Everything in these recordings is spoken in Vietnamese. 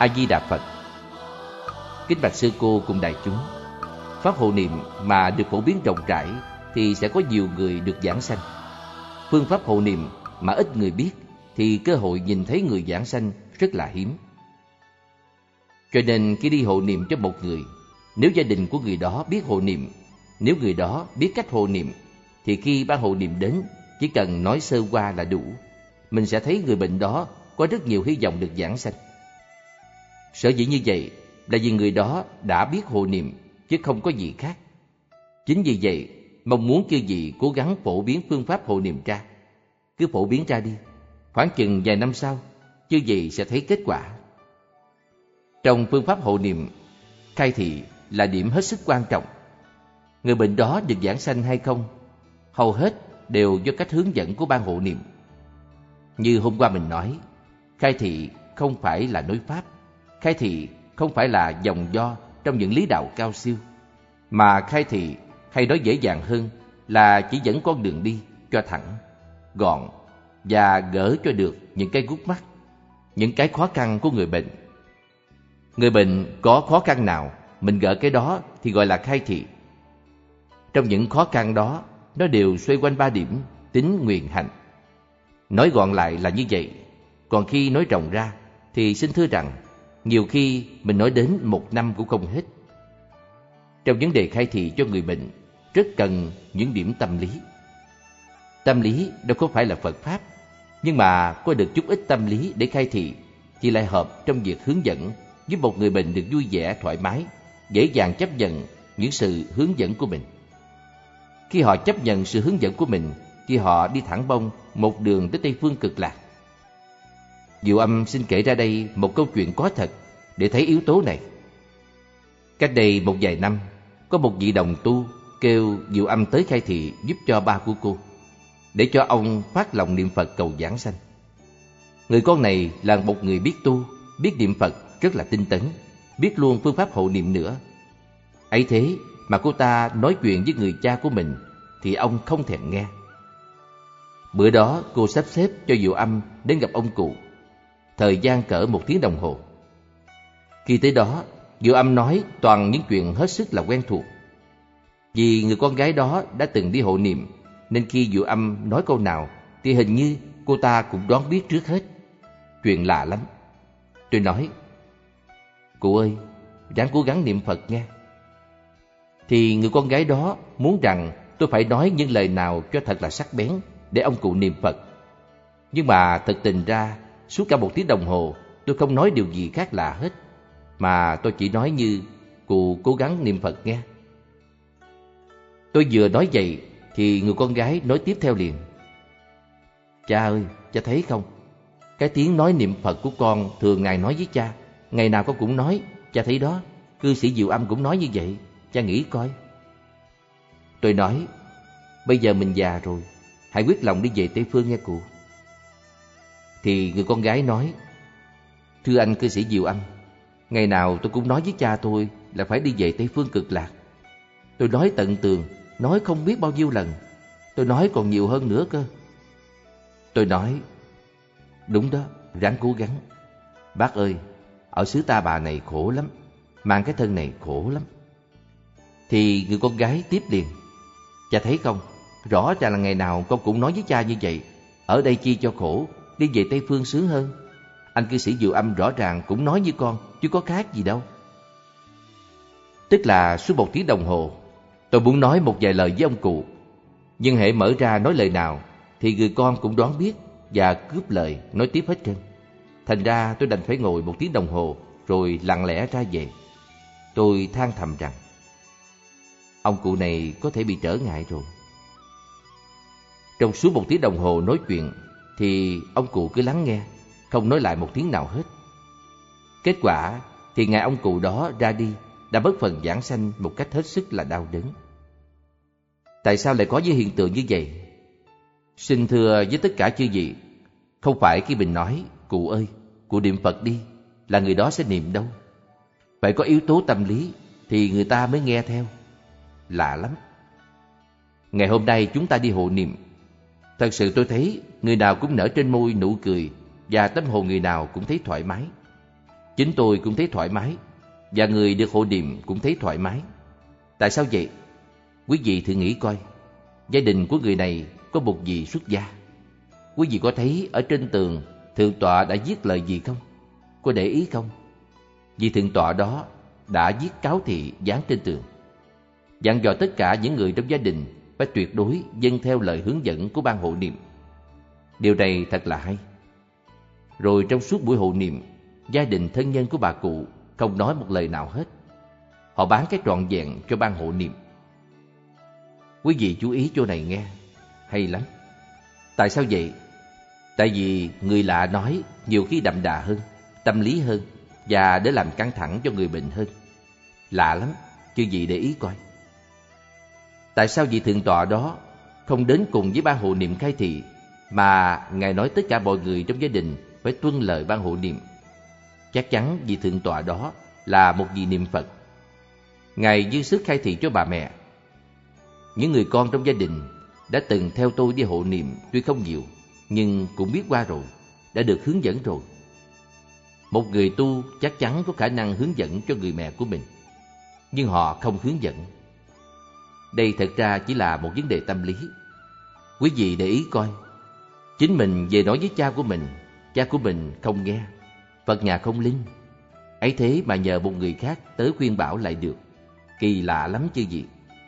A Di Đà Phật. Kính bạch sư cô cùng đại chúng, pháp hộ niệm mà được phổ biến rộng rãi thì sẽ có nhiều người được giảng sanh. Phương pháp hộ niệm mà ít người biết thì cơ hội nhìn thấy người giảng sanh rất là hiếm. Cho nên khi đi hộ niệm cho một người, nếu gia đình của người đó biết hộ niệm, nếu người đó biết cách hộ niệm, thì khi ban hộ niệm đến, chỉ cần nói sơ qua là đủ. Mình sẽ thấy người bệnh đó có rất nhiều hy vọng được giảng sanh. Sở dĩ như vậy là vì người đó đã biết hộ niệm, chứ không có gì khác. Chính vì vậy, mong muốn chư vị cố gắng phổ biến phương pháp hộ niệm ra. Cứ phổ biến ra đi, khoảng chừng vài năm sau, chư vị sẽ thấy kết quả. Trong phương pháp hộ niệm, khai thị là điểm hết sức quan trọng. Người bệnh đó được giảng sanh hay không, hầu hết đều do cách hướng dẫn của ban hộ niệm. Như hôm qua mình nói, khai thị không phải là nói pháp, khai thị không phải là dòng do trong những lý đạo cao siêu, mà khai thị hay nói dễ dàng hơn là chỉ dẫn con đường đi cho thẳng, gọn và gỡ cho được những cái gút mắt, những cái khó khăn của người bệnh. Người bệnh có khó khăn nào, mình gỡ cái đó thì gọi là khai thị. Trong những khó khăn đó, nó đều xoay quanh 3 điểm: tín, nguyện, hành. Nói gọn lại là như vậy. Còn khi nói rộng ra thì xin thưa rằng nhiều khi mình nói đến 1 năm cũng không hết. Trong vấn đề khai thị cho người bệnh, rất cần những điểm tâm lý. Tâm lý đâu có phải là Phật Pháp, nhưng mà có được chút ít tâm lý để khai thị thì lại hợp trong việc hướng dẫn, giúp một người bệnh được vui vẻ, thoải mái, dễ dàng chấp nhận những sự hướng dẫn của mình. Khi họ chấp nhận sự hướng dẫn của mình thì họ đi thẳng bông một đường tới Tây Phương Cực Lạc. Diệu Âm xin kể ra đây một câu chuyện có thật để thấy yếu tố này. Cách đây một vài năm, có một vị đồng tu kêu Diệu Âm tới khai thị giúp cho ba của cô, để cho ông phát lòng niệm Phật cầu giảng sanh. Người con này là một người biết tu, biết niệm Phật rất là tinh tấn, biết luôn phương pháp hộ niệm nữa. Ấy thế mà cô ta nói chuyện với người cha của mình thì ông không thèm nghe. Bữa đó cô sắp xếp cho Diệu Âm đến gặp ông cụ, thời gian cỡ 1 tiếng đồng hồ. Khi tới đó, Diệu Âm nói toàn những chuyện hết sức là quen thuộc. Vì người con gái đó đã từng đi hộ niệm, nên khi Diệu Âm nói câu nào thì hình như cô ta cũng đoán biết trước hết. Chuyện lạ lắm. Tôi nói: "Cụ ơi, ráng cố gắng niệm Phật nghe." Thì người con gái đó muốn rằng tôi phải nói những lời nào cho thật là sắc bén để ông cụ niệm Phật. Nhưng mà thật tình ra, suốt cả 1 tiếng đồng hồ tôi không nói điều gì khác lạ hết, mà tôi chỉ nói như: "Cụ cố gắng niệm Phật nghe." Tôi vừa nói vậy thì người con gái nói tiếp theo liền: "Cha ơi, cha thấy không? Cái tiếng nói niệm Phật của con thường ngày nói với cha, ngày nào con cũng nói, cha thấy đó, cư sĩ Diệu Âm cũng nói như vậy, cha nghĩ coi." Tôi nói: "Bây giờ mình già rồi, hãy quyết lòng đi về Tây Phương nghe cụ." Thì người con gái nói: "Thưa anh cư sĩ Diệu Âm, ngày nào tôi cũng nói với cha tôi là phải đi về Tây Phương Cực Lạc. Tôi nói tận tường, nói không biết bao nhiêu lần, tôi nói còn nhiều hơn nữa cơ." Tôi nói: "Đúng đó, ráng cố gắng. Bác ơi, ở xứ ta bà này khổ lắm, mang cái thân này khổ lắm." Thì người con gái tiếp liền: "Cha thấy không, rõ ràng là ngày nào con cũng nói với cha như vậy, ở đây chi cho khổ, đi về Tây Phương sướng hơn. Anh cư sĩ Diệu Âm rõ ràng cũng nói như con, chứ có khác gì đâu." Tức là suốt 1 tiếng đồng hồ, tôi muốn nói một vài lời với ông cụ, nhưng hễ mở ra nói lời nào thì người con cũng đoán biết và cướp lời nói tiếp hết trơn. Thành ra tôi đành phải ngồi 1 tiếng đồng hồ rồi lặng lẽ ra về. Tôi than thầm rằng ông cụ này có thể bị trở ngại rồi. Trong suốt 1 tiếng đồng hồ nói chuyện thì ông cụ cứ lắng nghe, không nói lại 1 tiếng nào hết. Kết quả thì ngày ông cụ đó ra đi đã mất phần giảng sanh một cách hết sức là đau đớn. Tại sao lại có những hiện tượng như vậy? Xin thưa với tất cả chư vị, không phải khi mình nói "Cụ ơi, cụ niệm Phật đi" là người đó sẽ niệm đâu. Phải có yếu tố tâm lý thì người ta mới nghe theo. Lạ lắm. Ngày hôm nay chúng ta đi hộ niệm, thật sự tôi thấy người nào cũng nở trên môi nụ cười và tâm hồn người nào cũng thấy thoải mái. Chính tôi cũng thấy thoải mái, và người được hộ niệm cũng thấy thoải mái. Tại sao vậy? Quý vị thử nghĩ coi, gia đình của người này có một vị xuất gia. Quý vị có thấy ở trên tường thượng tọa đã viết lời gì không? Có để ý không? Vị thượng tọa đó đã viết cáo thị dán trên tường, dặn dò tất cả những người trong gia đình phải tuyệt đối vâng theo lời hướng dẫn của ban hộ niệm. Điều này thật là hay. Rồi trong suốt buổi hộ niệm, gia đình thân nhân của bà cụ không nói một lời nào hết. Họ bán cái trọn vẹn cho ban hộ niệm. Quý vị chú ý chỗ này nghe, hay lắm. Tại sao vậy? Tại vì người lạ nói nhiều khi đậm đà hơn, tâm lý hơn, và để làm căng thẳng cho người bệnh hơn. Lạ lắm, chứ gì để ý coi. Tại sao vị thượng tọa đó không đến cùng với ban hộ niệm khai thị, mà Ngài nói tất cả mọi người trong gia đình phải tuân lời ban hộ niệm? Chắc chắn vị thượng tọa đó là một vị niệm Phật. Ngài dư sức khai thị cho bà mẹ. Những người con trong gia đình đã từng theo tôi đi hộ niệm, tuy không nhiều, nhưng cũng biết qua rồi, đã được hướng dẫn rồi. Một người tu chắc chắn có khả năng hướng dẫn cho người mẹ của mình, nhưng họ không hướng dẫn. Đây thật ra chỉ là một vấn đề tâm lý. Quý vị để ý coi, chính mình về nói với cha của mình không nghe, Phật nhà không linh. Ấy thế mà nhờ một người khác tới khuyên bảo lại được. Kỳ lạ lắm chứ gì.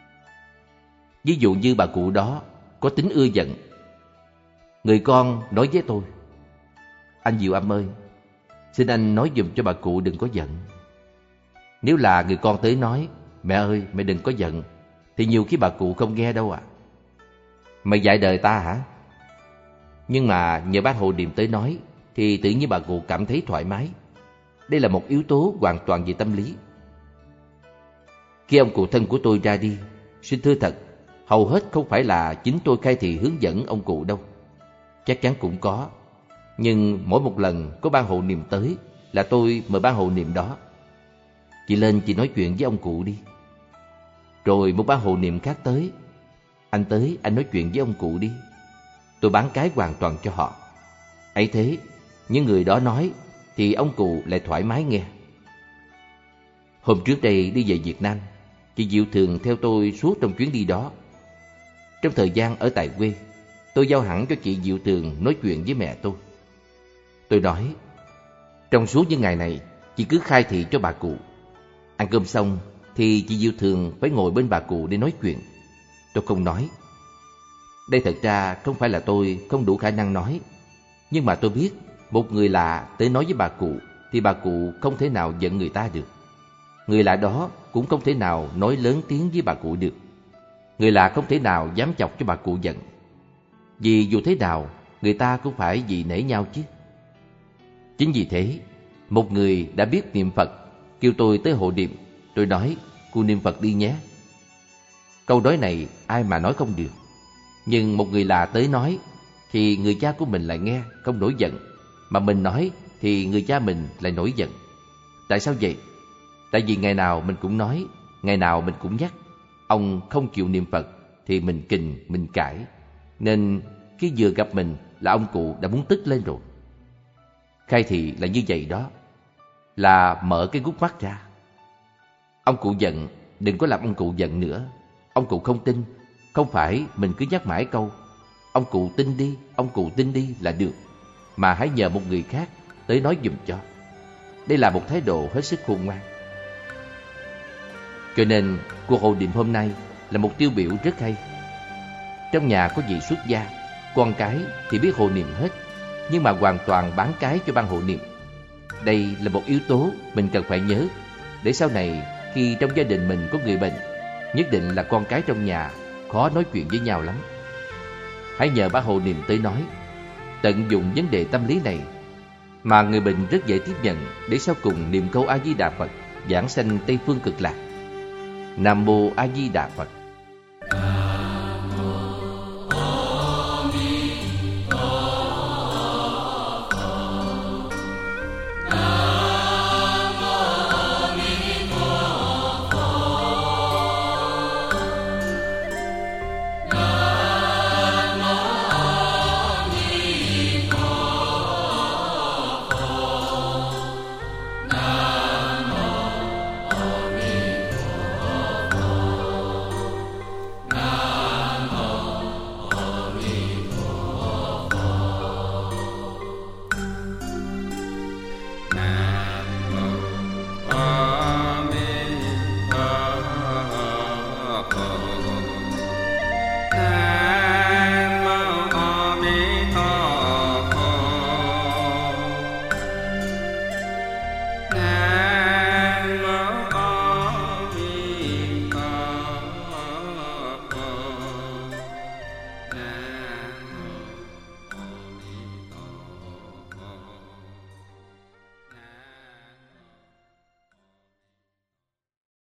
Ví dụ như bà cụ đó có tính ưa giận. Người con nói với tôi: anh Diệu Âm ơi, xin anh nói giùm cho bà cụ đừng có giận. Nếu là người con tới nói: mẹ ơi, mẹ đừng có giận, thì nhiều khi bà cụ không nghe đâu ạ. Mày dạy đời ta hả? Nhưng mà nhờ bác hộ niệm tới nói thì tự nhiên bà cụ cảm thấy thoải mái. Đây là một yếu tố hoàn toàn về tâm lý. Khi ông cụ thân của tôi ra đi, xin thưa thật, hầu hết không phải là chính tôi khai thị hướng dẫn ông cụ đâu. Chắc chắn cũng có, nhưng mỗi một lần có ban hộ niệm tới là tôi mời ban hộ niệm đó: chị lên chị nói chuyện với ông cụ đi. Rồi một ban hộ niệm khác tới: anh tới anh nói chuyện với ông cụ đi. Tôi bán cái hoàn toàn cho họ. Ấy thế, những người đó nói thì ông cụ lại thoải mái nghe. Hôm trước đây đi về Việt Nam, chị Diệu thường theo tôi suốt trong chuyến đi đó. Trong thời gian ở tại quê, tôi giao hẳn cho chị Diệu thường nói chuyện với mẹ tôi. Tôi nói: trong suốt những ngày này, chị cứ khai thị cho bà cụ. Ăn cơm xong thì chị Diệu thường phải ngồi bên bà cụ để nói chuyện. Tôi không nói. Đây thật ra không phải là tôi không đủ khả năng nói, nhưng mà tôi biết một người lạ tới nói với bà cụ thì bà cụ không thể nào giận người ta được. Người lạ đó cũng không thể nào nói lớn tiếng với bà cụ được. Người lạ không thể nào dám chọc cho bà cụ giận, vì dù thế nào người ta cũng phải vì nể nhau chứ. Chính vì thế, một người đã biết niệm Phật kêu tôi tới hộ niệm. Tôi nói: cô niệm Phật đi nhé. Câu nói này ai mà nói không được. Nhưng một người lạ tới nói thì người cha của mình lại nghe không nổi giận, mà mình nói thì người cha mình lại nổi giận. Tại sao vậy? Tại vì ngày nào mình cũng nói, ngày nào mình cũng nhắc. Ông không chịu niệm Phật thì mình kình, mình cãi, nên khi vừa gặp mình là ông cụ đã muốn tức lên rồi. Khai thị là như vậy đó, là mở cái gút mắt ra. Ông cụ giận, đừng có làm ông cụ giận nữa. Ông cụ không tin, không phải mình cứ nhắc mãi câu ông cụ tin đi, ông cụ tin đi là được, mà hãy nhờ một người khác tới nói giùm cho. Đây là một thái độ hết sức khôn ngoan. Cho nên cuộc hộ niệm hôm nay là một tiêu biểu rất hay. Trong nhà có vị xuất gia, con cái thì biết hộ niệm hết, nhưng mà hoàn toàn bán cái cho ban hộ niệm. Đây là một yếu tố mình cần phải nhớ, để sau này khi trong gia đình mình có người bệnh, nhất định là con cái trong nhà khó nói chuyện với nhau lắm. Hãy nhờ ban hộ niệm tới nói, tận dụng vấn đề tâm lý này mà người bệnh rất dễ tiếp nhận, để sau cùng niệm câu A Di Đà Phật, giảng sanh Tây phương cực lạc. Nam mô A Di Đà Phật.